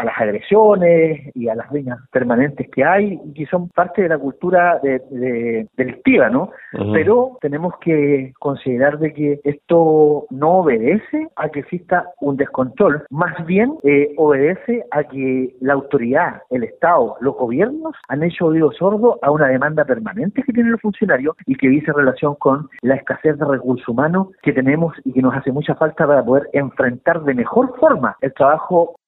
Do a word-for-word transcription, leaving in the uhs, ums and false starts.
las agresiones y a las riñas permanentes que hay y que son parte de la cultura de, de, delictiva, ¿no? Uh-huh. Pero tenemos que considerar de que esto no obedece a que exista un descontrol, más bien eh, obedece a que la autoridad, el Estado, los gobiernos han hecho oído sordo a una demanda permanente que tienen los funcionarios y que dice relación con la escasez de recursos humanos que tenemos y que nos hace mucha falta para poder enfrentar de mejor forma el trabajo